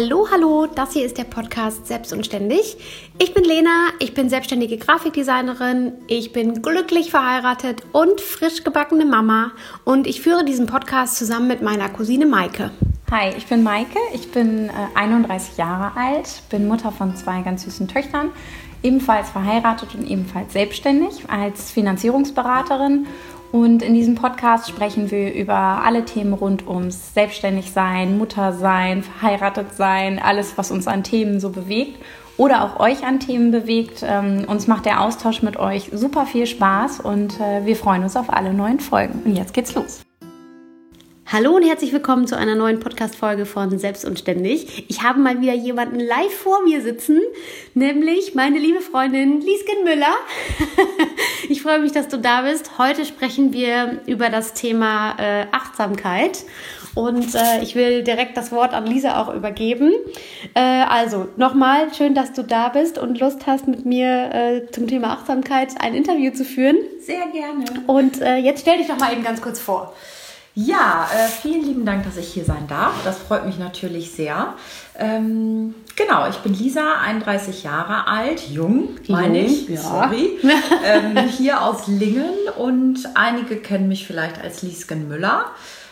Hallo, hallo, das hier ist der Podcast Selbst und Ständig. Ich bin Lena, ich bin selbstständige Grafikdesignerin, ich bin glücklich verheiratet und frisch gebackene Mama und ich führe diesen Podcast zusammen mit meiner Cousine Maike. Hi, ich bin Maike, ich bin 31 Jahre alt, bin Mutter von 2 ganz süßen Töchtern, ebenfalls verheiratet und ebenfalls selbstständig als Finanzierungsberaterin. Und in diesem Podcast sprechen wir über alle Themen rund ums Selbstständigsein, Muttersein, verheiratet sein, alles, was uns an Themen so bewegt oder auch euch an Themen bewegt. Uns macht der Austausch mit euch super viel Spaß und wir freuen uns auf alle neuen Folgen. Und jetzt geht's los. Hallo und herzlich willkommen zu einer neuen Podcast-Folge von Selbst und Ständig. Ich habe mal wieder jemanden live vor mir sitzen, nämlich meine liebe Freundin Liesken Müller. Ich freue mich, dass du da bist. Heute sprechen wir über das Thema Achtsamkeit und ich will direkt das Wort an Lisa auch übergeben. Also nochmal, schön, dass du da bist und Lust hast, mit mir zum Thema Achtsamkeit ein Interview zu führen. Sehr gerne. Und jetzt stell dich doch mal eben ganz kurz vor. Ja, vielen lieben Dank, dass ich hier sein darf. Das freut mich natürlich sehr. Genau, ich bin Lisa, 31 Jahre alt, jung, meine ich, ja. Sorry. Hier aus Lingen und einige kennen mich vielleicht als Liesken Müller.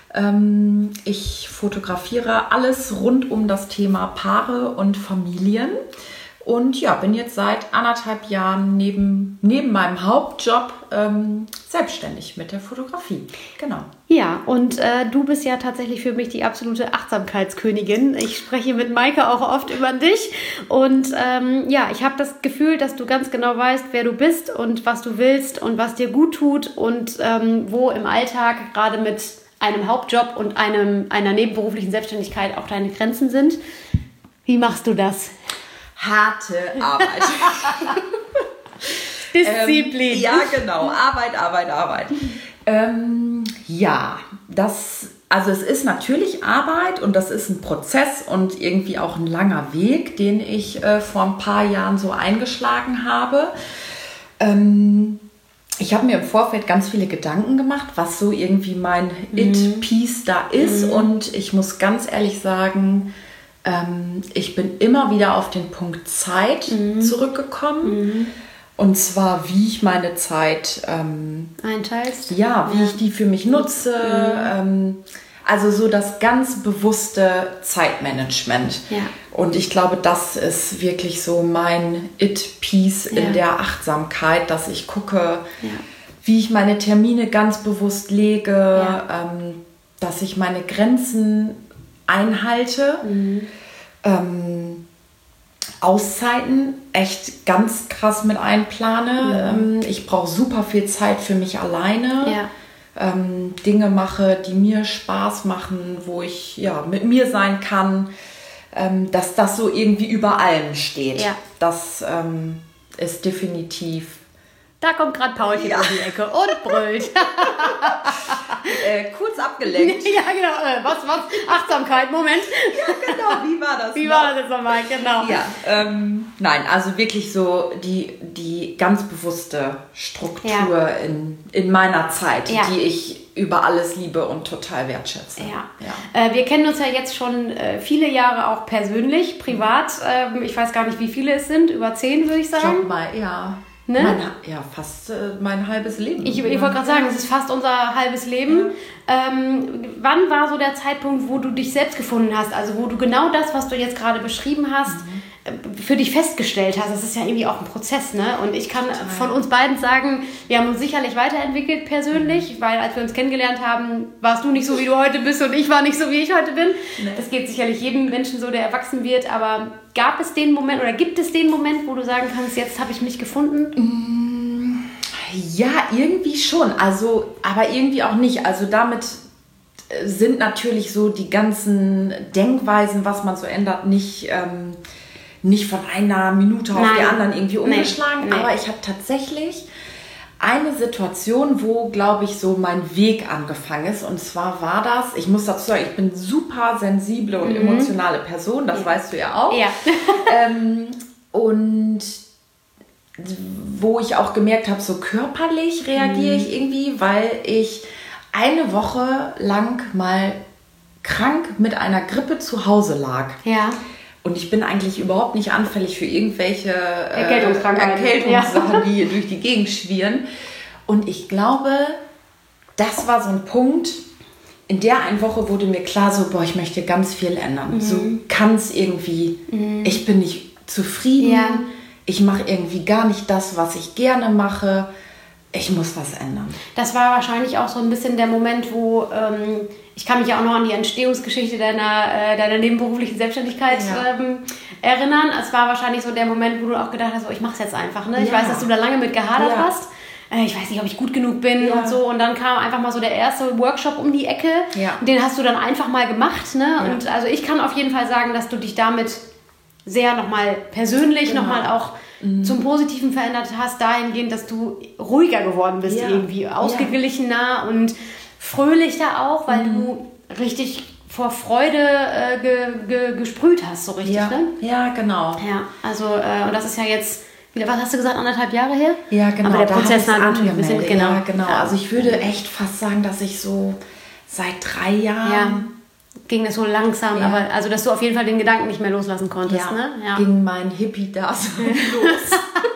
Ich fotografiere alles rund um das Thema Paare und Familien. Und ja, bin jetzt seit 1,5 Jahren neben meinem Hauptjob selbstständig mit der Fotografie. Genau. Ja, und du bist ja tatsächlich für mich die absolute Achtsamkeitskönigin. Ich spreche mit Maike auch oft über dich. Und ja, ich habe das Gefühl, dass du ganz genau weißt, wer du bist und was du willst und was dir gut tut und wo im Alltag gerade mit einem Hauptjob und einer nebenberuflichen Selbstständigkeit auch deine Grenzen sind. Wie machst du das? Harte Arbeit. Disziplin. Ja, genau. Arbeit. Ja, also es ist natürlich Arbeit und das ist ein Prozess und irgendwie auch ein langer Weg, den ich vor ein paar Jahren so eingeschlagen habe. Ich habe mir im Vorfeld ganz viele Gedanken gemacht, was so irgendwie mein It-Piece da ist. Und ich muss ganz ehrlich sagen, ich bin immer wieder auf den Punkt Zeit zurückgekommen. Und zwar, wie ich meine Zeit einteilst. Ja, wie ich die für mich nutze. Also so das ganz bewusste Zeitmanagement. Ja. Und ich glaube, das ist wirklich so mein It-Piece in der Achtsamkeit, dass ich gucke, wie ich meine Termine ganz bewusst lege, dass ich meine Grenzen einhalte. Auszeiten echt ganz krass mit einplane. Ich brauche super viel Zeit für mich alleine. Dinge mache, die mir Spaß machen, wo ich mit mir sein kann, dass das so irgendwie über allem steht. Das ist definitiv. Da kommt gerade Paulchen um die Ecke und brüllt. Kurz abgelenkt. Ja, genau. Was? Achtsamkeit, Moment. Ja, genau. Wie war das? Wie war das nochmal? Genau. Ja, nein, also wirklich so die ganz bewusste Struktur in meiner Zeit, die ich über alles liebe und total wertschätze. Ja. Wir kennen uns ja jetzt schon viele Jahre auch persönlich, privat. Ich weiß gar nicht, wie viele es sind. Über 10, würde ich sagen. Schon mal, Ne? Fast mein halbes Leben. Ich wollte gerade sagen, es ist fast unser halbes Leben. Wann war so der Zeitpunkt, wo du dich selbst gefunden hast? Also wo du genau das, was du jetzt gerade beschrieben hast, für dich festgestellt hast? Das ist ja irgendwie auch ein Prozess, ne? Und ich kann von uns beiden sagen, wir haben uns sicherlich weiterentwickelt persönlich, weil als wir uns kennengelernt haben, warst du nicht so, wie du heute bist und ich war nicht so, wie ich heute bin. Nee. Das geht sicherlich jedem Menschen so, der erwachsen wird, aber gab es den Moment oder gibt es den Moment, wo du sagen kannst, jetzt habe ich mich gefunden? Ja, irgendwie schon. Also, aber irgendwie auch nicht. Also damit sind natürlich so die ganzen Denkweisen, was man so ändert, nicht von einer Minute auf die anderen irgendwie umgeschlagen. Nee. Aber ich habe tatsächlich eine Situation, wo, glaube ich, so mein Weg angefangen ist. Und zwar war das, ich muss dazu sagen, ich bin super sensible und emotionale Person, das weißt du ja auch. Ja. Und wo ich auch gemerkt habe, so körperlich reagiere ich irgendwie, weil ich eine Woche lang mal krank mit einer Grippe zu Hause lag. Ja. Und ich bin eigentlich überhaupt nicht anfällig für irgendwelche Erkältungssachen, die durch die Gegend schwirren. Und ich glaube, das war so ein Punkt, in der einen Woche wurde mir klar, so, boah, ich möchte ganz viel ändern. So kann es irgendwie, ich bin nicht zufrieden, ich mache irgendwie gar nicht das, was ich gerne mache. Ich muss was ändern. Das war wahrscheinlich auch so ein bisschen der Moment, wo, ich kann mich ja auch noch an die Entstehungsgeschichte deiner nebenberuflichen Selbstständigkeit erinnern. Es war wahrscheinlich so der Moment, wo du auch gedacht hast, so, ich mach's jetzt einfach. Ne? Ich weiß, dass du da lange mit gehadert hast. Ich weiß nicht, ob ich gut genug bin und so. Und dann kam einfach mal so der erste Workshop um die Ecke. Ja. Den hast du dann einfach mal gemacht. Ne? Ja. Und also ich kann auf jeden Fall sagen, dass du dich damit sehr nochmal persönlich, nochmal auch zum Positiven verändert hast, dahingehend, dass du ruhiger geworden bist irgendwie, ausgeglichener und fröhlicher auch, weil du richtig vor Freude gesprüht hast, so richtig, ne? Ja, genau. Ja, also und das ist ja jetzt, was hast du gesagt, 1,5 Jahre her? Ja, genau. Aber der Prozess hat natürlich ein bisschen, Ja, genau. Also ich würde echt fast sagen, dass ich so seit 3 Jahren... ging das so langsam, aber also dass du auf jeden Fall den Gedanken nicht mehr loslassen konntest, ne? Ja, ging mein Hippie-Dasein los.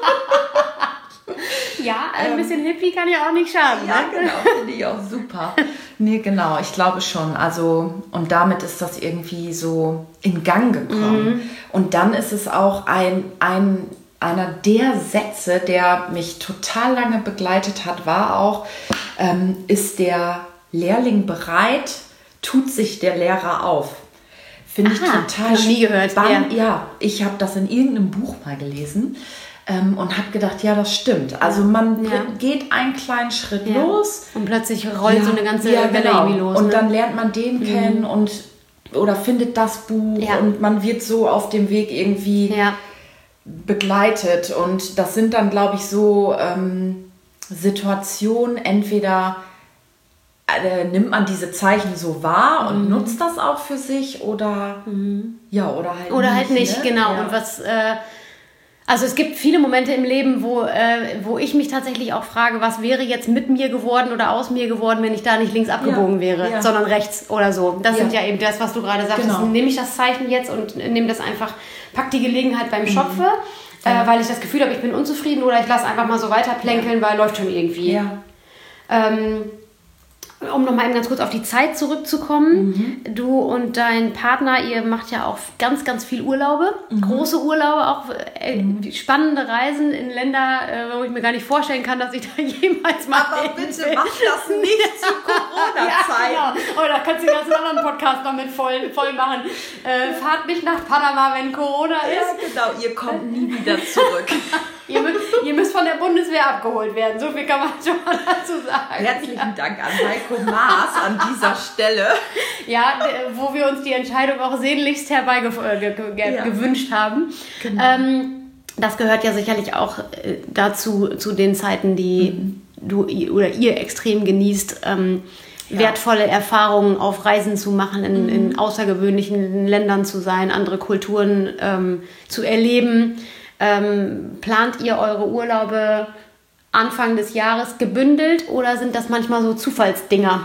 Ja, ein bisschen Hippie kann ja auch nicht schaden. Ja, genau, finde ich auch super. Nee, genau, ich glaube schon. Also, und damit ist das irgendwie so in Gang gekommen. Und dann ist es auch einer der Sätze, der mich total lange begleitet hat, war auch, ist der Lehrling bereit, tut sich der Lehrer auf. Finde ich total nie gehört. Ja, ich habe das in irgendeinem Buch mal gelesen und habe gedacht, ja, das stimmt. Also man geht einen kleinen Schritt los. Und plötzlich rollt so eine ganze Welle irgendwie los. Und dann lernt man den kennen oder findet das Buch und man wird so auf dem Weg irgendwie begleitet. Und das sind dann, glaube ich, so Situationen, entweder nimmt man diese Zeichen so wahr und nutzt das auch für sich oder oder halt nicht, ne? Genau. Und was also es gibt viele Momente im Leben, wo ich mich tatsächlich auch frage, was wäre jetzt mit mir geworden oder aus mir geworden, wenn ich da nicht links abgebogen wäre, sondern rechts oder so. Das sind ja eben das, was du gerade sagst. Genau. Nehme ich das Zeichen jetzt und nehme das einfach, pack die Gelegenheit beim Schopfe, weil ich das Gefühl habe, ich bin unzufrieden, oder ich lasse einfach mal so weiter plänkeln, weil läuft schon irgendwie. Ja. Um noch mal eben ganz kurz auf die Zeit zurückzukommen. Du und dein Partner, ihr macht ja auch ganz, ganz viel Urlaube. Große Urlaube, auch spannende Reisen in Länder, wo ich mir gar nicht vorstellen kann, dass ich da jemals mal Aber bitte mach das nicht zu Corona-Zeiten. Ja, genau. Oh, da kannst du den ganzen anderen Podcast noch mit voll machen. Fahrt nicht nach Panama, wenn Corona ist. Ja, genau. Ihr kommt nie wieder zurück. Ihr müsst von der Bundeswehr abgeholt werden. So viel kann man schon mal dazu sagen. Herzlichen Dank an Heiko Maas an dieser Stelle. Ja, wo wir uns die Entscheidung auch sehnlichst gewünscht haben. Genau. Das gehört ja sicherlich auch dazu, zu den Zeiten, die du oder ihr extrem genießt, wertvolle Erfahrungen auf Reisen zu machen, in außergewöhnlichen Ländern zu sein, andere Kulturen zu erleben. Plant ihr eure Urlaube Anfang des Jahres gebündelt oder sind das manchmal so Zufallsdinger?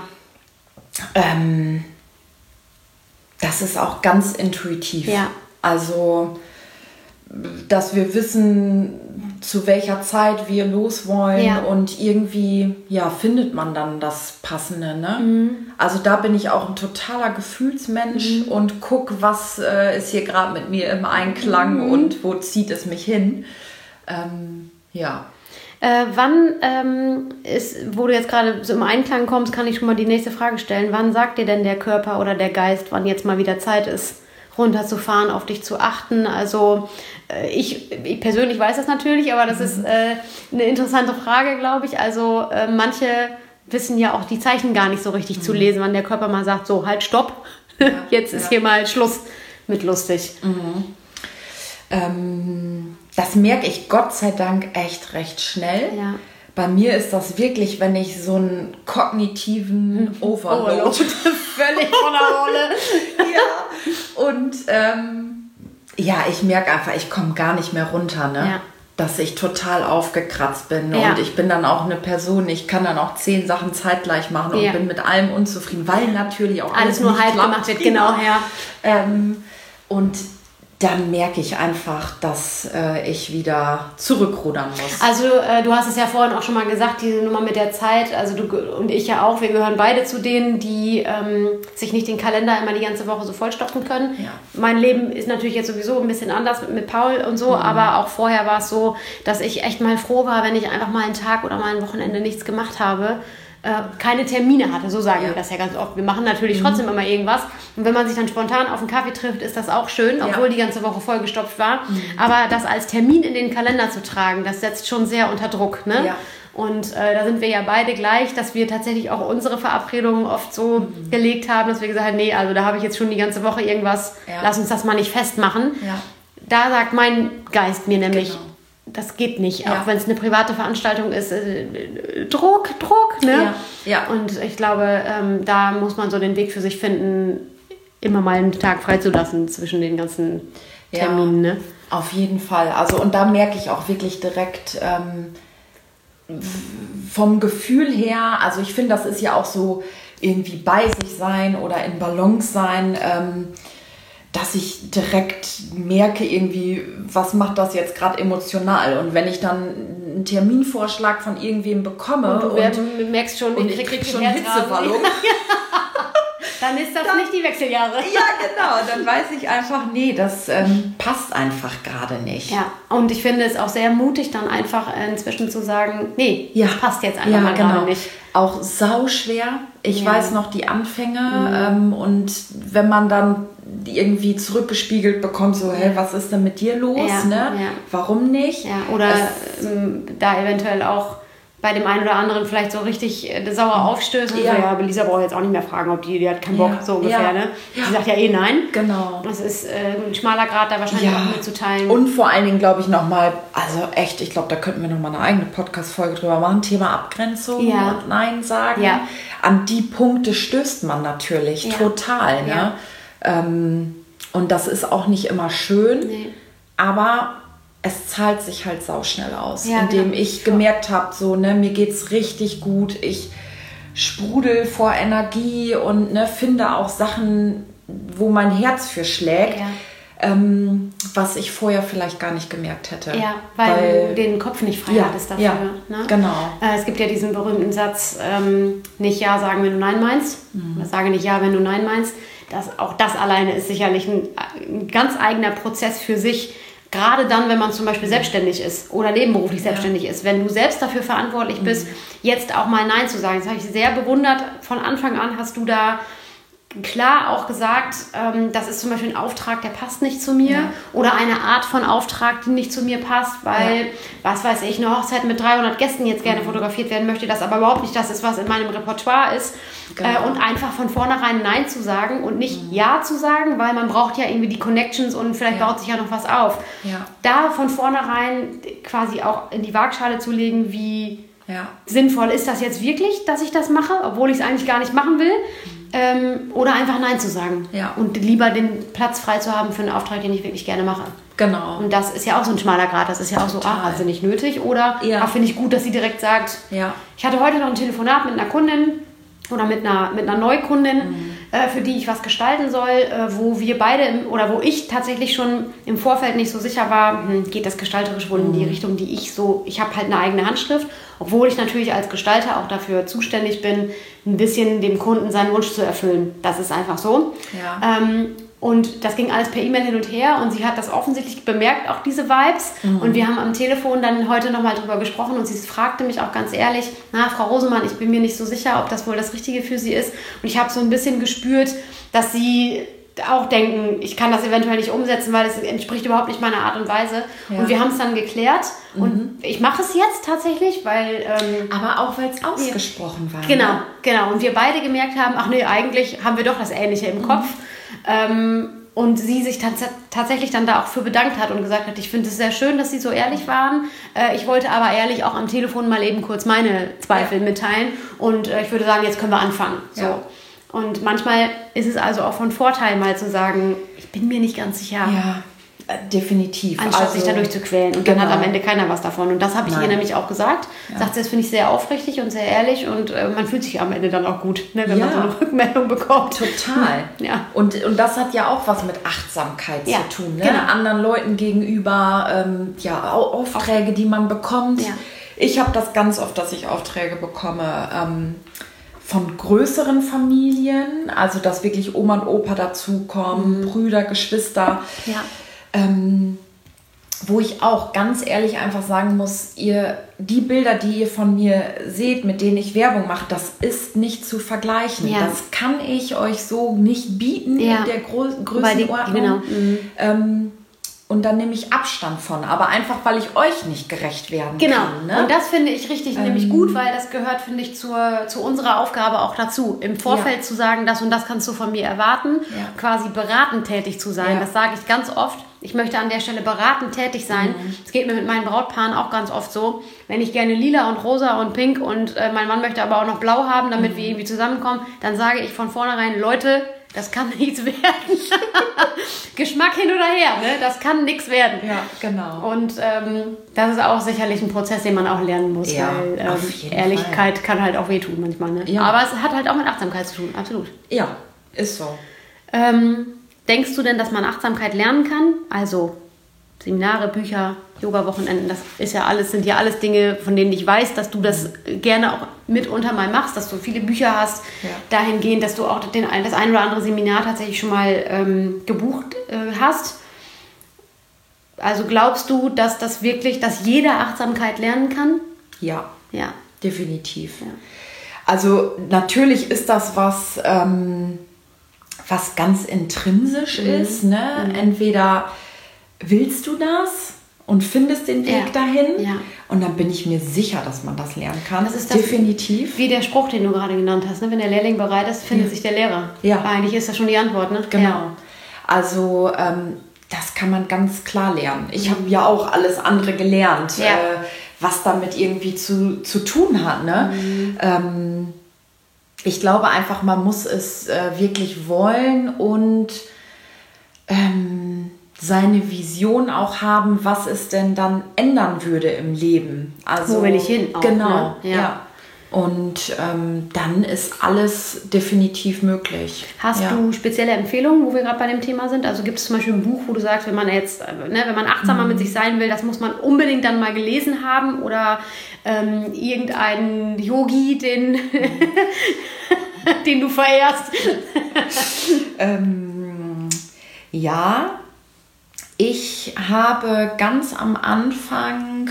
Das ist auch ganz intuitiv. Ja. Also, dass wir wissen, zu welcher Zeit wir los wollen und irgendwie, findet man dann das Passende. Ne? Also da bin ich auch ein totaler Gefühlsmensch und guck, was ist hier gerade mit mir im Einklang und wo zieht es mich hin. Wann wo du jetzt gerade so im Einklang kommst, kann ich schon mal die nächste Frage stellen. Wann sagt dir denn der Körper oder der Geist, wann jetzt mal wieder Zeit ist, runterzufahren, auf dich zu achten? Also ich persönlich weiß das natürlich, aber das ist eine interessante Frage, glaube ich. Also manche wissen ja auch die Zeichen gar nicht so richtig zu lesen, wann der Körper mal sagt, so, halt, stopp, jetzt ist hier mal Schluss mit lustig. Das merke ich Gott sei Dank echt recht schnell. Ja. Bei mir ist das wirklich, wenn ich so einen kognitiven Overload völlig von der Rolle. Und ich merke einfach, ich komme gar nicht mehr runter, ne? Ja. Dass ich total aufgekratzt bin. Ja. Und ich bin dann auch eine Person, ich kann dann auch 10 Sachen zeitgleich machen und bin mit allem unzufrieden, weil natürlich auch alles nur halb gemacht wird, genau, und dann merke ich einfach, dass ich wieder zurückrudern muss. Also du hast es ja vorhin auch schon mal gesagt, diese Nummer mit der Zeit, also du und ich ja auch, wir gehören beide zu denen, die sich nicht den Kalender immer die ganze Woche so vollstopfen können. Ja. Mein Leben ist natürlich jetzt sowieso ein bisschen anders mit Paul und so, aber auch vorher war es so, dass ich echt mal froh war, wenn ich einfach mal einen Tag oder mal ein Wochenende nichts gemacht habe. Keine Termine hatte, so sagen wir das ja ganz oft. Wir machen natürlich trotzdem immer irgendwas. Und wenn man sich dann spontan auf einen Kaffee trifft, ist das auch schön, obwohl die ganze Woche vollgestopft war. Aber das als Termin in den Kalender zu tragen, das setzt schon sehr unter Druck. Ne? Ja. Und da sind wir ja beide gleich, dass wir tatsächlich auch unsere Verabredungen oft so gelegt haben, dass wir gesagt haben, nee, also da habe ich jetzt schon die ganze Woche irgendwas, lass uns das mal nicht festmachen. Ja. Da sagt mein Geist mir nämlich, das geht nicht, auch wenn es eine private Veranstaltung ist. Druck, ne? Ja. Und ich glaube, da muss man so den Weg für sich finden, immer mal einen Tag freizulassen zwischen den ganzen Terminen. Ne? Auf jeden Fall. Also und da merke ich auch wirklich direkt vom Gefühl her, also ich finde, das ist ja auch so irgendwie bei sich sein oder in Balance sein, dass ich direkt merke irgendwie, was macht das jetzt gerade emotional? Und wenn ich dann einen Terminvorschlag von irgendwem bekomme und merkst schon, ich krieg schon Hitzewallung, dann ist das nicht die Wechseljahre. Ja, genau. Dann weiß ich einfach, nee, das passt einfach gerade nicht. Ja, und ich finde es auch sehr mutig, dann einfach inzwischen zu sagen, nee, das passt jetzt einfach mal gerade nicht. Auch sauschwer. Ich weiß noch die Anfänge und wenn man dann irgendwie zurückgespiegelt bekommt, so, hey, was ist denn mit dir los? Ne? Ja. Warum nicht? Ja, oder da eventuell auch bei dem einen oder anderen vielleicht so richtig sauer aufstößt und so, aber Lisa braucht jetzt auch nicht mehr fragen, ob die hat keinen Bock, so ungefähr, ne? Die sagt ja nein. Genau. Das ist ein schmaler Grad, da wahrscheinlich auch mitzuteilen. Und vor allen Dingen, glaube ich, nochmal, also echt, ich glaube, da könnten wir nochmal eine eigene Podcast-Folge drüber machen, Thema Abgrenzung und Nein sagen. Ja. An die Punkte stößt man natürlich total, ne? Und das ist auch nicht immer schön, aber es zahlt sich halt sauschnell aus, indem ich gemerkt habe, so, ne, mir geht's richtig gut, ich sprudel vor Energie und finde auch Sachen, wo mein Herz für schlägt, was ich vorher vielleicht gar nicht gemerkt hätte. Ja, weil du den Kopf nicht frei hattest dafür. Ne? Genau. Es gibt ja diesen berühmten Satz, nicht Ja sagen, wenn du Nein meinst, oder sage nicht Ja, wenn du Nein meinst. Auch das alleine ist sicherlich ein ganz eigener Prozess für sich. Gerade dann, wenn man zum Beispiel selbstständig ist oder nebenberuflich selbstständig ist. Wenn du selbst dafür verantwortlich bist, jetzt auch mal Nein zu sagen. Das habe ich sehr bewundert. Von Anfang an hast du da klar auch gesagt, das ist zum Beispiel ein Auftrag, der passt nicht zu mir. Oder eine Art von Auftrag, die nicht zu mir passt, weil, was weiß ich, eine Hochzeit mit 300 Gästen jetzt gerne fotografiert werden möchte, das aber überhaupt nicht das ist, was in meinem Repertoire ist. Genau. Und einfach von vornherein Nein zu sagen und nicht Ja zu sagen, weil man braucht ja irgendwie die Connections und vielleicht baut sich ja noch was auf. Ja. Da von vornherein quasi auch in die Waagschale zu legen, wie sinnvoll ist das jetzt wirklich, dass ich das mache, obwohl ich es eigentlich gar nicht machen will. Oder einfach Nein zu sagen. Ja. Und lieber den Platz frei zu haben für einen Auftrag, den ich wirklich gerne mache. Genau. Und das ist ja auch so ein schmaler Grad. Das ist ja auch so, also nicht nötig. Oder finde ich gut, dass sie direkt sagt, ich hatte heute noch ein Telefonat mit einer Kundin oder mit einer Neukundin, für die ich was gestalten soll, wo wir beide, oder wo ich tatsächlich schon im Vorfeld nicht so sicher war, geht das gestalterisch wohl in die Richtung, die ich habe halt eine eigene Handschrift, obwohl ich natürlich als Gestalter auch dafür zuständig bin, ein bisschen dem Kunden seinen Wunsch zu erfüllen. Das ist einfach so. Ja. Und das ging alles per E-Mail hin und her und sie hat das offensichtlich bemerkt, auch diese Vibes. Und wir haben am Telefon dann heute nochmal drüber gesprochen und sie fragte mich auch ganz ehrlich, Frau Rosemann, ich bin mir nicht so sicher, ob das wohl das Richtige für Sie ist. Und ich habe so ein bisschen gespürt, dass sie auch denken, ich kann das eventuell nicht umsetzen, weil es entspricht überhaupt nicht meiner Art und Weise. Ja. Und wir haben es dann geklärt und ich mache es jetzt tatsächlich, weil... aber auch, weil es ausgesprochen war. Genau. Und wir beide gemerkt haben, ach nee, eigentlich haben wir doch das Ähnliche im Kopf. Und sie sich tatsächlich dann da auch für bedankt hat und gesagt hat, ich finde es sehr schön, dass Sie so ehrlich waren. Ich wollte aber ehrlich auch am Telefon mal eben kurz meine Zweifel mitteilen. Und ich würde sagen, jetzt können wir anfangen. So. Ja. Und manchmal ist es also auch von Vorteil, mal zu sagen, ich bin mir nicht ganz sicher. Ja, Definitiv. Anstatt sich dadurch zu quälen. Und dann hat am Ende keiner was davon. Und das habe ich ihr Nein. nämlich auch gesagt. Sagt sie, das finde ich sehr aufrichtig und sehr ehrlich. Und man fühlt sich am Ende dann auch gut, ne, wenn man so eine Rückmeldung bekommt. Total. Ja. Und das hat ja auch was mit Achtsamkeit zu tun. Ne? Genau. Anderen Leuten gegenüber, Aufträge, die man bekommt. Ja. Ich habe das ganz oft, dass ich Aufträge bekomme von größeren Familien, also dass wirklich Oma und Opa dazukommen, Brüder, Geschwister. Ja. Wo ich auch ganz ehrlich einfach sagen muss, die Bilder, die ihr von mir seht, mit denen ich Werbung mache, das ist nicht zu vergleichen. Ja. Das kann ich euch so nicht bieten in der Größenordnung. Genau. Und dann nehme ich Abstand von, aber einfach, weil ich euch nicht gerecht werden kann. Ne? Und das finde ich richtig nämlich gut, weil das gehört, finde ich, zu unserer Aufgabe auch dazu. Im Vorfeld zu sagen, das und das kannst du von mir erwarten, quasi beratend tätig zu sein. Ja. Das sage ich ganz oft. Ich möchte an der Stelle beratend tätig sein. Es geht mir mit meinen Brautpaaren auch ganz oft so. Wenn ich gerne lila und rosa und pink und mein Mann möchte aber auch noch blau haben, damit wir irgendwie zusammenkommen, dann sage ich von vornherein, Leute, das kann nichts werden. Geschmack hin oder her, ne? Das kann nichts werden. Ja, genau. Und das ist auch sicherlich ein Prozess, den man auch lernen muss, Ja, weil auf jeden Ehrlichkeit Fall. kann halt auch wehtun manchmal. Ne? Ja. Aber es hat halt auch mit Achtsamkeit zu tun, absolut. Ja, ist so. Denkst du denn, dass man Achtsamkeit lernen kann? Also Seminare, Bücher, Yoga-Wochenenden, das ist ja alles, sind ja alles Dinge, von denen ich weiß, dass du das gerne auch mitunter mal machst, dass du viele Bücher hast, dahingehend, dass du auch das ein oder andere Seminar tatsächlich schon mal gebucht hast. Also glaubst du, dass das wirklich, dass jeder Achtsamkeit lernen kann? Ja, Ja. definitiv. Ja. Also natürlich ist das was ganz intrinsisch ist. Ne? Entweder willst du das und findest den Weg dahin und dann bin ich mir sicher, dass man das lernen kann. Das ist das, definitiv. Wie der Spruch, den du gerade genannt hast. Ne? Wenn der Lehrling bereit ist, findet sich der Lehrer. Ja. Eigentlich ist das schon die Antwort. Ne? Genau. Ja. Also das kann man ganz klar lernen. Ich habe ja auch alles andere gelernt, was damit irgendwie zu tun hat. Ne? Ich glaube einfach, man muss es wirklich wollen und seine Vision auch haben, was es denn dann ändern würde im Leben. Also, wo will ich hin? Auch, genau, ne? ja. Und dann ist alles definitiv möglich. Hast du spezielle Empfehlungen, wo wir gerade bei dem Thema sind? Also gibt es zum Beispiel ein Buch, wo du sagst, wenn man jetzt, wenn man achtsamer mit sich sein will, das muss man unbedingt dann mal gelesen haben oder irgendeinen Yogi, den du verehrst? Ja, ich habe ganz am Anfang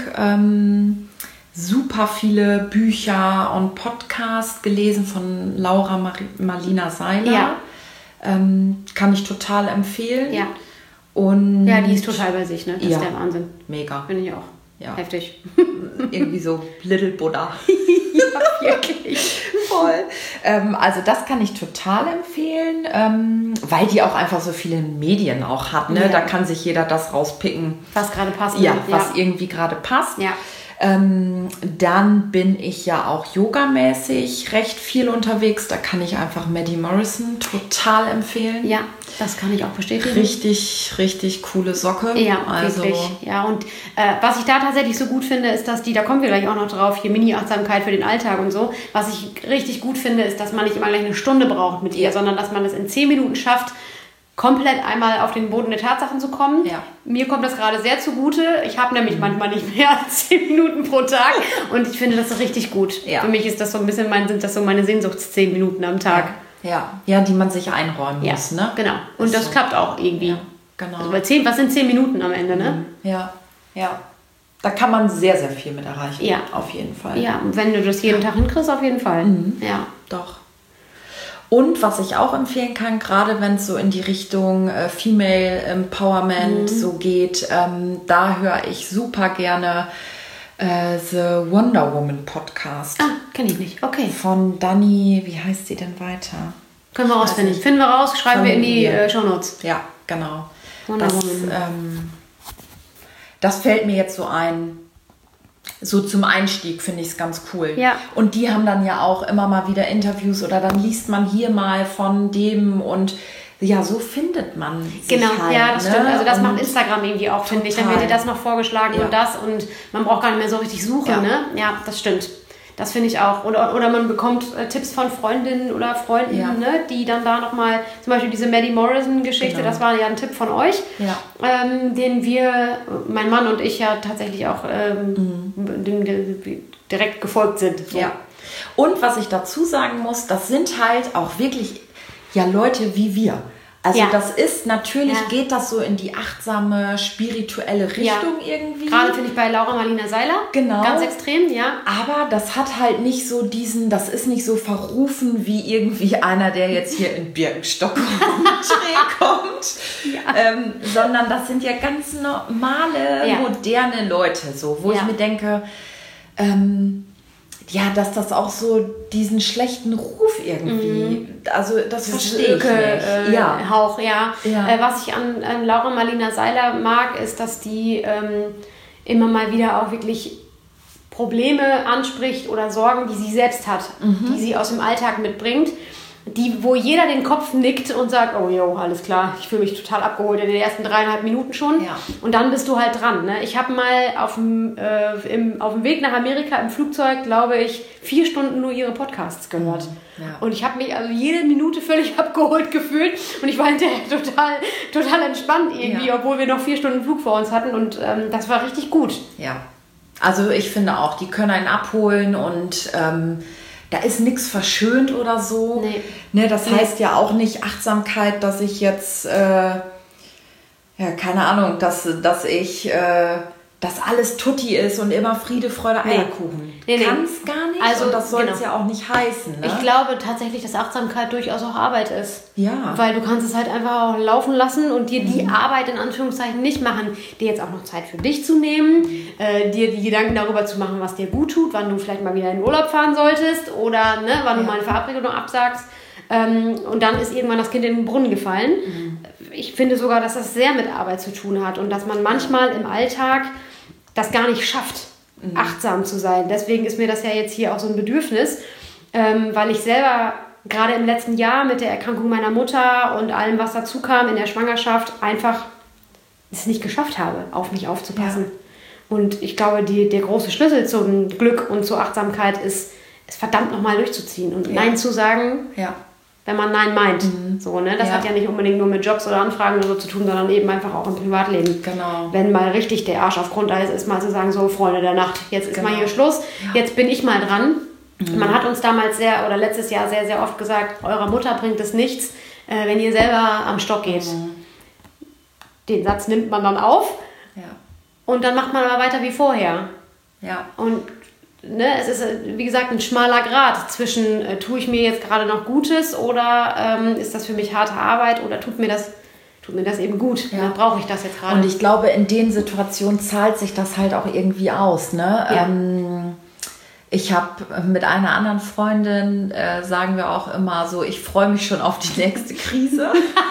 super viele Bücher und Podcasts gelesen von Laura Marlina Seiler. Ja. Kann ich total empfehlen. Ja. Und Ja, die ist total bei sich, ne? Das Ja. ist der Wahnsinn. mega. Finde ich auch. Ja. Heftig. Irgendwie so Little Buddha. Ja, wirklich. Voll. Also das kann ich total empfehlen, weil die auch einfach so viele Medien auch hat. Ne? Ja. Da kann sich jeder das rauspicken. Was gerade passt. Ja, ne? was irgendwie gerade passt. Ja. Dann bin ich ja auch yogamäßig recht viel unterwegs. Da kann ich einfach Maddie Morrison total empfehlen. Ja, das kann ich auch bestätigen. Richtig, richtig coole Socke. Ja, also, wirklich. Ja, und was ich da tatsächlich so gut finde, ist, dass da kommen wir gleich auch noch drauf, hier Mini-Achtsamkeit für den Alltag und so. Was ich richtig gut finde, ist, dass man nicht immer gleich eine Stunde braucht mit ihr, sondern dass man es in 10 Minuten schafft, komplett einmal auf den Boden der Tatsachen zu kommen. Ja. Mir kommt das gerade sehr zugute. Ich habe nämlich manchmal nicht mehr als 10 Minuten pro Tag und ich finde das ist richtig gut. Ja. Für mich ist das so ein bisschen sind das so meine Sehnsuchts-10 Minuten am Tag. Ja, die man sich einräumen muss. Ne? Genau. Und Ist das so. klappt auch irgendwie. Ja, genau. Also was sind 10 Minuten am Ende, ne? Ja. Da kann man sehr, sehr viel mit erreichen. Ja. Auf jeden Fall. Ja, und wenn du das jeden Tag hinkriegst, auf jeden Fall. Ja. Doch. Und was ich auch empfehlen kann, gerade wenn es so in die Richtung Female Empowerment so geht, da höre ich super gerne The Wonder Woman Podcast. Ah, kenne ich nicht. Okay. Von Dani, wie heißt sie denn weiter? Können wir rausfinden. Finden wir raus, schreiben wir in die Shownotes. Ja, genau. Wonder Das, Woman. das fällt mir jetzt so ein. So zum Einstieg finde ich es ganz cool. Ja. Und die haben dann ja auch immer mal wieder Interviews oder dann liest man hier mal von dem und ja, so findet man sich Genau, halt, ja, das ne? stimmt. Also das Und macht Instagram irgendwie auch, finde ich. Dann wird dir das noch vorgeschlagen und das und man braucht gar nicht mehr so richtig suchen, ne? Ja, das stimmt. Das finde ich auch. Oder man bekommt Tipps von Freundinnen oder Freunden, ne, die dann da nochmal, zum Beispiel diese Maddie Morrison-Geschichte, das war ja ein Tipp von euch, den wir, mein Mann und ich ja tatsächlich auch direkt gefolgt sind. So. Ja. Und was ich dazu sagen muss, das sind halt auch wirklich Leute wie wir. Also das ist natürlich, geht das so in die achtsame, spirituelle Richtung irgendwie. Gerade finde ich bei Laura Marlina Seiler ganz extrem, Aber das hat halt nicht so das ist nicht so verrufen wie irgendwie einer, der jetzt hier in Birkenstock kommt. Sondern das sind ja ganz normale, moderne Leute, so, wo ich mir denke, dass das auch so diesen schlechten Ruf irgendwie, also das verstehe ich nicht. Hauch, was ich an Laura Marlina Seiler mag, ist, dass die immer mal wieder auch wirklich Probleme anspricht oder Sorgen, die sie selbst hat, die sie aus dem Alltag mitbringt, wo jeder den Kopf nickt und sagt, oh jo, alles klar, ich fühle mich total abgeholt in den ersten 3,5 Minuten schon. Ja. Und dann bist du halt dran. Ne? Ich habe mal auf dem Weg nach Amerika im Flugzeug, glaube ich, 4 Stunden nur ihre Podcasts gehört. Ja. Und ich habe mich also jede Minute völlig abgeholt gefühlt und ich war hinterher total entspannt irgendwie, obwohl wir noch 4 Stunden Flug vor uns hatten und das war richtig gut. Ja, also ich finde auch, die können einen abholen und da ist nichts verschönt oder so. Nee. Ne, das heißt ja auch nicht Achtsamkeit, dass ich jetzt, keine Ahnung, dass ich, dass alles Tutti ist und immer Friede, Freude, Eierkuchen. Kann es gar nicht. Also, und das soll es ja auch nicht heißen. Ne? Ich glaube tatsächlich, dass Achtsamkeit durchaus auch Arbeit ist. Ja. Weil du kannst es halt einfach auch laufen lassen und dir die Arbeit in Anführungszeichen nicht machen, dir jetzt auch noch Zeit für dich zu nehmen, dir die Gedanken darüber zu machen, was dir gut tut, wann du vielleicht mal wieder in den Urlaub fahren solltest oder wann du mal eine Verabredung absagst. Und dann ist irgendwann das Kind in den Brunnen gefallen. Ich finde sogar, dass das sehr mit Arbeit zu tun hat und dass man manchmal im Alltag das gar nicht schafft, achtsam zu sein. Deswegen ist mir das ja jetzt hier auch so ein Bedürfnis, weil ich selber gerade im letzten Jahr mit der Erkrankung meiner Mutter und allem, was dazu kam in der Schwangerschaft, einfach es nicht geschafft habe, auf mich aufzupassen. Ja. Und ich glaube, der große Schlüssel zum Glück und zur Achtsamkeit ist, es verdammt nochmal durchzuziehen und Nein zu sagen, wenn man Nein meint. So, ne? Das hat ja nicht unbedingt nur mit Jobs oder Anfragen oder so zu tun, sondern eben einfach auch im Privatleben. Genau. Wenn mal richtig der Arsch auf Grundeis ist, mal zu sagen, so Freunde der Nacht, jetzt ist mal hier Schluss, jetzt bin ich mal dran. Man hat uns damals letztes Jahr sehr, sehr oft gesagt, eurer Mutter bringt es nichts, wenn ihr selber am Stock geht. Den Satz nimmt man dann auf und dann macht man aber weiter wie vorher. Ja. Und es ist, wie gesagt, ein schmaler Grat zwischen, tue ich mir jetzt gerade noch Gutes oder ist das für mich harte Arbeit oder tut mir das eben gut, dann brauche ich das jetzt gerade. Und ich glaube, in den Situationen zahlt sich das halt auch irgendwie aus. Ne? Ja. Ich habe mit einer anderen Freundin, sagen wir auch immer so, ich freue mich schon auf die nächste Krise.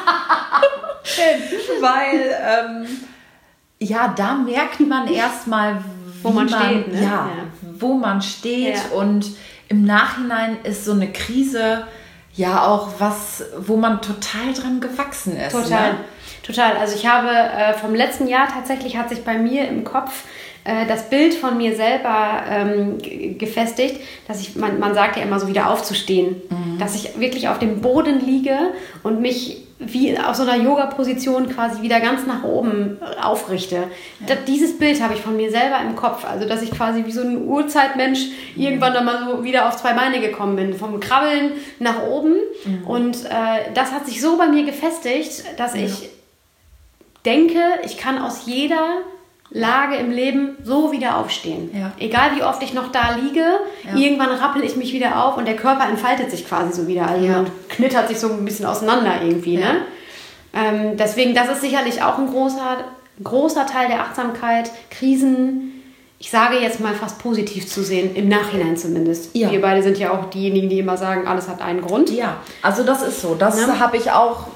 Weil, da merkt man erstmal, wo man steht. Ne? Wo man steht und im Nachhinein ist so eine Krise auch was, wo man total dran gewachsen ist. Total. Also ich habe vom letzten Jahr tatsächlich hat sich bei mir im Kopf das Bild von mir selber gefestigt, dass man sagt ja immer so wieder aufzustehen, dass ich wirklich auf dem Boden liege und mich wie aus so einer Yoga-Position quasi wieder ganz nach oben aufrichte. Dieses Bild habe ich von mir selber im Kopf, also dass ich quasi wie so ein Urzeitmensch irgendwann dann mal so wieder auf 2 Beine gekommen bin, vom Krabbeln nach oben und das hat sich so bei mir gefestigt, dass ich denke, ich kann aus jeder Lage im Leben so wieder aufstehen. Ja. Egal wie oft ich noch da liege, irgendwann rappel ich mich wieder auf und der Körper entfaltet sich quasi so wieder. Also und knittert sich so ein bisschen auseinander irgendwie. Ja. Ne? Deswegen, das ist sicherlich auch ein großer Teil der Achtsamkeit. Krisen, ich sage jetzt mal fast positiv zu sehen, im Nachhinein zumindest. Ja. Wir beide sind ja auch diejenigen, die immer sagen, alles hat einen Grund. Ja, also das ist so. Das habe ich auch,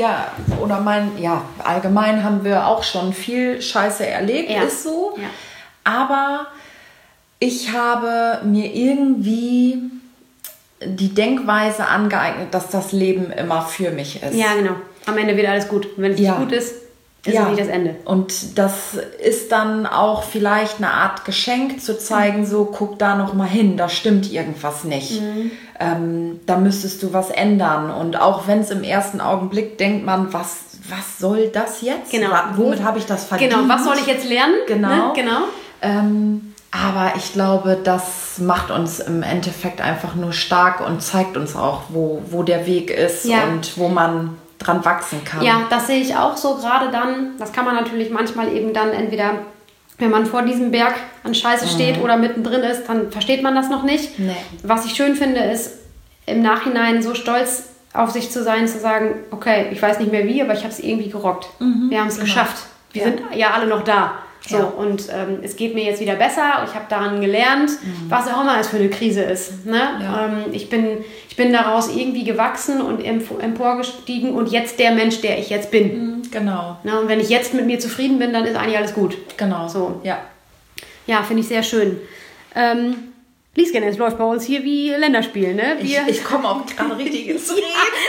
allgemein haben wir auch schon viel Scheiße erlebt, ist so. Ja. Aber ich habe mir irgendwie die Denkweise angeeignet, dass das Leben immer für mich ist. Ja, genau. am Ende wird alles gut. Und wenn es nicht gut ist, ist es nicht das Ende. Und das ist dann auch vielleicht eine Art Geschenk, zu zeigen, so, guck da noch mal hin, da stimmt irgendwas nicht. Da müsstest du was ändern. Und auch wenn es im ersten Augenblick denkt man, was soll das jetzt? Genau. Womit habe ich das verdient? Genau, was soll ich jetzt lernen? Genau. Ne? Genau. Aber ich glaube, das macht uns im Endeffekt einfach nur stark und zeigt uns auch, wo der Weg ist und wo man dran wachsen kann. Ja, das sehe ich auch so, gerade dann, das kann man natürlich manchmal eben dann entweder, wenn man vor diesem Berg an Scheiße steht oder mittendrin ist, dann versteht man das noch nicht. Nee. Was ich schön finde, ist im Nachhinein so stolz auf sich zu sein, zu sagen, okay, ich weiß nicht mehr wie, aber ich habe es irgendwie gerockt. Wir haben es geschafft. Wir sind ja alle noch da. So, und es geht mir jetzt wieder besser. Ich habe daran gelernt, was auch immer es für eine Krise ist. Ne? Ja. Ich bin daraus irgendwie gewachsen und emporgestiegen und jetzt der Mensch, der ich jetzt bin. Genau. Ne? Und wenn ich jetzt mit mir zufrieden bin, dann ist eigentlich alles gut. Genau. So. Ja. Ja, finde ich sehr schön. Liesgen, es läuft bei uns hier wie Länderspiel, ne? Ich komme auch gerade richtig ins Reden.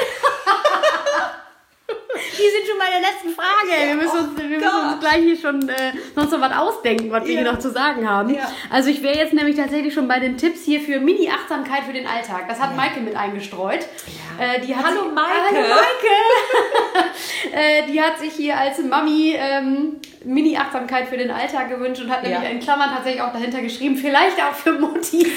Wir sind schon bei der letzten Frage. Wir müssen uns gleich hier schon sonst noch was ausdenken, was wir hier noch zu sagen haben. Ja. Also ich wäre jetzt nämlich tatsächlich schon bei den Tipps hier für Mini-Achtsamkeit für den Alltag. Das hat Maike mit eingestreut. Ja. Hallo Maike! Hallo Maike! Die hat sich hier als Mami Mini-Achtsamkeit für den Alltag gewünscht und hat nämlich in Klammern tatsächlich auch dahinter geschrieben, vielleicht auch für Muttis.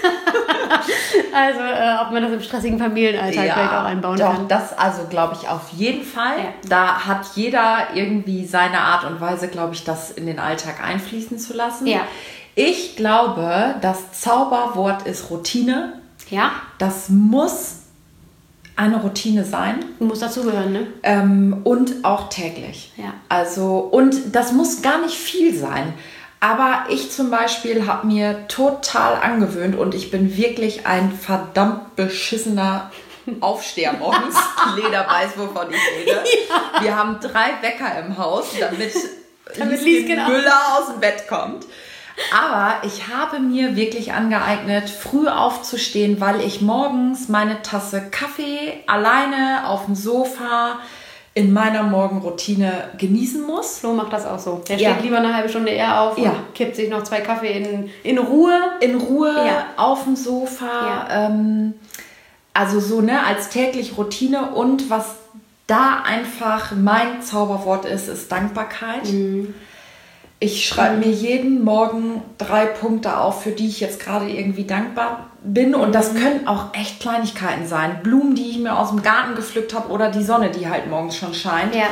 Also ob man das im stressigen Familienalltag vielleicht auch einbauen kann. Das also glaube ich auf jeden Fall. Ja. Da hat jeder irgendwie seine Art und Weise, glaube ich, das in den Alltag einfließen zu lassen. Ja. Ich glaube, das Zauberwort ist Routine. Ja. Das muss eine Routine sein. Muss dazugehören, ne? Und auch täglich. Ja. Also, und das muss gar nicht viel sein. Aber ich zum Beispiel habe mir total angewöhnt und ich bin wirklich ein verdammt beschissener Aufsteher morgens. Leder weiß, wovon ich rede. Ja. Wir haben 3 Wecker im Haus, damit Liesgen Müller aus dem Bett kommt. Aber ich habe mir wirklich angeeignet, früh aufzustehen, weil ich morgens meine Tasse Kaffee alleine auf dem Sofa in meiner Morgenroutine genießen muss. Flo macht das auch so. Der steht lieber eine halbe Stunde eher auf und kippt sich noch 2 Kaffee in Ruhe. In Ruhe auf dem Sofa. Ja. Also so, ne, als tägliche Routine. Und was da einfach mein Zauberwort ist Dankbarkeit. Ich schreibe mir jeden Morgen 3 Punkte auf, für die ich jetzt gerade irgendwie dankbar bin. Und das können auch echt Kleinigkeiten sein. Blumen, die ich mir aus dem Garten gepflückt habe oder die Sonne, die halt morgens schon scheint. Ja.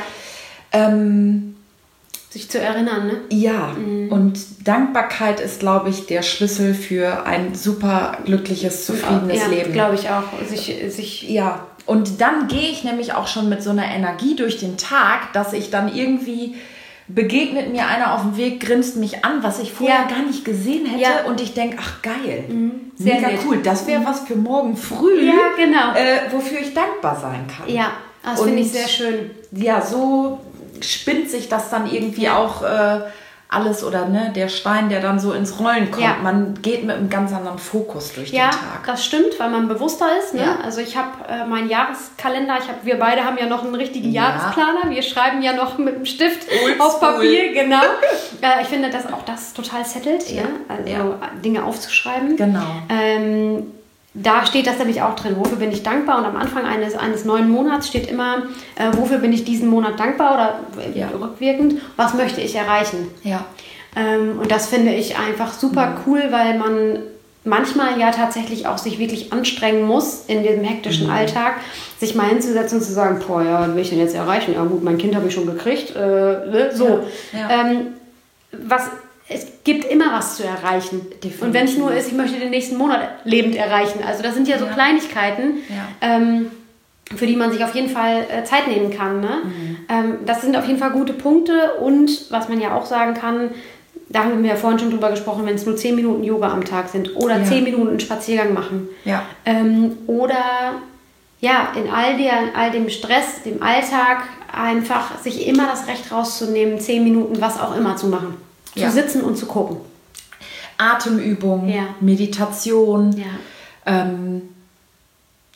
Sich zu erinnern, ne? Ja, und Dankbarkeit ist, glaube ich, der Schlüssel für ein super glückliches, zufriedenes Leben. Ja, glaube ich auch. Ja, und dann gehe ich nämlich auch schon mit so einer Energie durch den Tag, dass ich dann irgendwie begegnet mir einer auf dem Weg, grinst mich an, was ich vorher gar nicht gesehen hätte und ich denke, ach geil, sehr mega cool, das wäre was für morgen früh, genau. Wofür ich dankbar sein kann. Ja, das finde ich sehr schön. Ja, so spinnt sich das dann irgendwie auch alles oder ne, der Stein, der dann so ins Rollen kommt. Ja. Man geht mit einem ganz anderen Fokus durch den Tag. Ja, das stimmt, weil man bewusster ist. Ne? Ja. Also ich habe meinen Jahreskalender, wir beide haben ja noch einen richtigen Jahresplaner. Wir schreiben ja noch mit dem Stift auf Papier, genau. Ich finde, dass auch das total settelt, also Dinge aufzuschreiben. Genau. Da steht das nämlich auch drin, wofür bin ich dankbar, und am Anfang eines neuen Monats steht immer, wofür bin ich diesen Monat dankbar oder rückwirkend, was möchte ich erreichen. Ja. Und das finde ich einfach super cool, weil man manchmal ja tatsächlich auch sich wirklich anstrengen muss in diesem hektischen Alltag, sich mal hinzusetzen und zu sagen, boah, ja, was will ich denn jetzt erreichen? Ja gut, mein Kind habe ich schon gekriegt, so. Ja. Es gibt immer was zu erreichen. Definitiv. Und wenn es nur ist, ich möchte den nächsten Monat lebend erreichen. Also das sind ja so Kleinigkeiten, für die man sich auf jeden Fall Zeit nehmen kann. Ne? Das sind auf jeden Fall gute Punkte. Und was man ja auch sagen kann, da haben wir ja vorhin schon drüber gesprochen, wenn es nur 10 Minuten Yoga am Tag sind oder 10 Minuten einen Spaziergang machen. Ja. Oder in all dem Stress, dem Alltag, einfach sich immer das Recht rauszunehmen, 10 Minuten was auch immer zu machen. Zu sitzen und zu gucken. Atemübung, Meditation.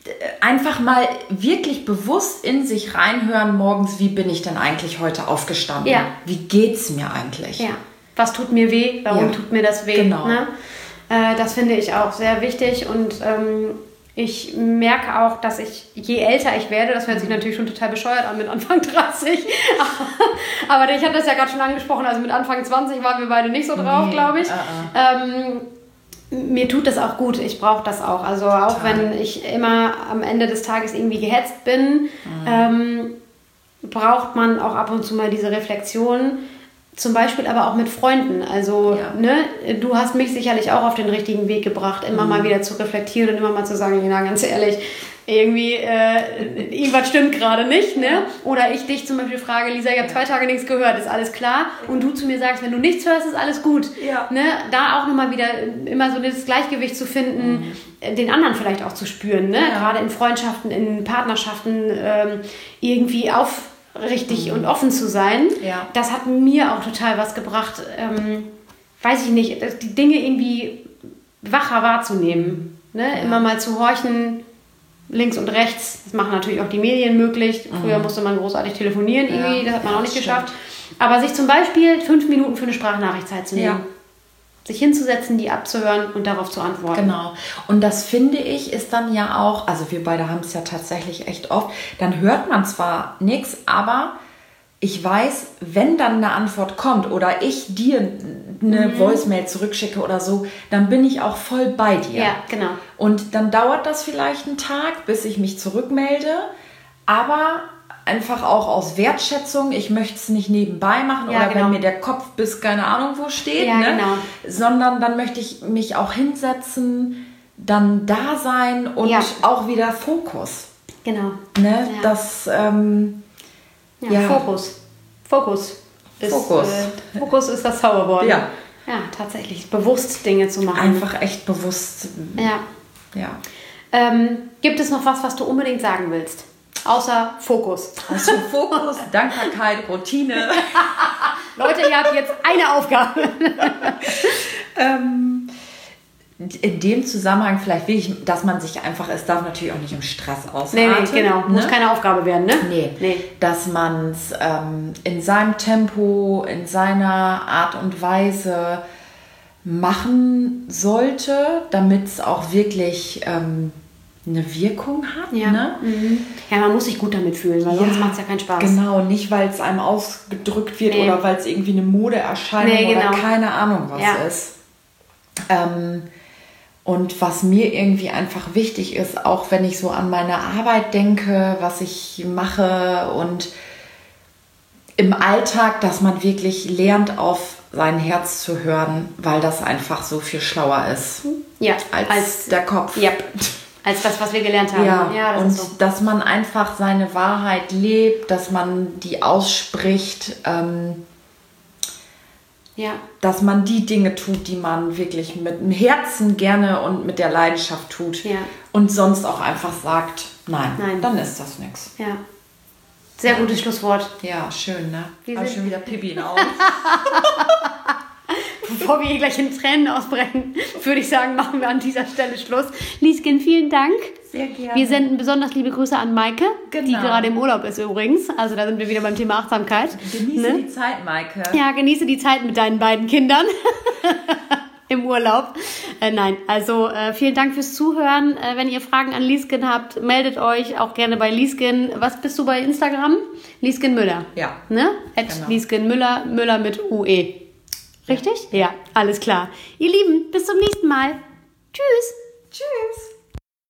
einfach mal wirklich bewusst in sich reinhören morgens, wie bin ich denn eigentlich heute aufgestanden? Ja. Wie geht's mir eigentlich? Ja. Was tut mir weh? Warum tut mir das weh? Genau. Ne? Das finde ich auch sehr wichtig und ich merke auch, dass ich, je älter ich werde, das hört sich natürlich schon total bescheuert an mit Anfang 30, aber ich hatte das ja gerade schon angesprochen, also mit Anfang 20 waren wir beide nicht so drauf, glaube ich. Mir tut das auch gut, ich brauche das auch. Also auch wenn ich immer am Ende des Tages irgendwie gehetzt bin, braucht man auch ab und zu mal diese Reflexion. Zum Beispiel aber auch mit Freunden. Also, ne, du hast mich sicherlich auch auf den richtigen Weg gebracht, immer mal wieder zu reflektieren und immer mal zu sagen, na, ganz ehrlich, irgendwie, irgendwas stimmt gerade nicht, ne? Oder ich dich zum Beispiel frage, Lisa, ich habe 2 Tage nichts gehört, ist alles klar? Und du zu mir sagst, wenn du nichts hörst, ist alles gut. Ja. Ne? Da auch nochmal wieder immer so das Gleichgewicht zu finden, den anderen vielleicht auch zu spüren, ne? Gerade in Freundschaften, in Partnerschaften, irgendwie aufrichtig und offen zu sein. Ja. Das hat mir auch total was gebracht, weiß ich nicht, die Dinge irgendwie wacher wahrzunehmen. Ne? Ja. Immer mal zu horchen, links und rechts. Das machen natürlich auch die Medien möglich. Früher musste man großartig telefonieren, irgendwie, das hat man auch nicht geschafft. Aber sich zum Beispiel 5 Minuten für eine Sprachnachricht Zeit zu nehmen. Ja. Sich hinzusetzen, die abzuhören und darauf zu antworten. Genau. Und das finde ich ist dann ja auch, also wir beide haben es ja tatsächlich echt oft, dann hört man zwar nichts, aber ich weiß, wenn dann eine Antwort kommt oder ich dir eine Voicemail zurückschicke oder so, dann bin ich auch voll bei dir. Ja, genau. Und dann dauert das vielleicht einen Tag, bis ich mich zurückmelde, aber einfach auch aus Wertschätzung, ich möchte es nicht nebenbei machen oder wenn mir der Kopf bis keine Ahnung wo steht, ne? Sondern dann möchte ich mich auch hinsetzen, dann da sein und auch wieder Fokus. Genau. Ne? Ja. Das, Fokus. Fokus ist das Zauberwort. Ja. Ja, tatsächlich. Bewusst Dinge zu machen. Einfach echt bewusst. Ja. Gibt es noch was du unbedingt sagen willst? Außer Fokus. Also Fokus, Dankbarkeit, Routine. Leute, ihr habt jetzt eine Aufgabe. In dem Zusammenhang vielleicht wirklich, dass man sich einfach, es darf natürlich auch nicht im Stress ausarten. Nee, genau. Muss keine Aufgabe werden, ne? Nee. Dass man es in seinem Tempo, in seiner Art und Weise machen sollte, damit es auch wirklich eine Wirkung hat. Ja. Ne? Ja, man muss sich gut damit fühlen, weil sonst macht es ja keinen Spaß. Genau, nicht weil es einem ausgedrückt wird oder weil es irgendwie eine Modeerscheinung oder keine Ahnung was ist. Und was mir irgendwie einfach wichtig ist, auch wenn ich so an meine Arbeit denke, was ich mache und im Alltag, dass man wirklich lernt, auf sein Herz zu hören, weil das einfach so viel schlauer ist als der Kopf. Ja. Als das, was wir gelernt haben. Ja, das ist so. Dass man einfach seine Wahrheit lebt, dass man die ausspricht, dass man die Dinge tut, die man wirklich mit dem Herzen gerne und mit der Leidenschaft tut. Ja. Und sonst auch einfach sagt, nein, dann ist das nichts. Ja. Sehr gutes Schlusswort. Ja, schön, ne? Habe ich schon wieder Pipi in den Augen. Bevor wir hier gleich in Tränen ausbrechen, würde ich sagen, machen wir an dieser Stelle Schluss. Liesken, vielen Dank. Sehr gerne. Wir senden besonders liebe Grüße an Maike, die gerade im Urlaub ist übrigens. Also da sind wir wieder beim Thema Achtsamkeit. Genieße die Zeit, Maike. Ja, genieße die Zeit mit deinen beiden Kindern im Urlaub. Vielen Dank fürs Zuhören. Wenn ihr Fragen an Liesken habt, meldet euch auch gerne bei Liesken. Was bist du bei Instagram? Liesken Müller. Ja. Ne? Liesken Müller, Müller mit UE. Richtig? Ja, alles klar. Ihr Lieben, bis zum nächsten Mal. Tschüss.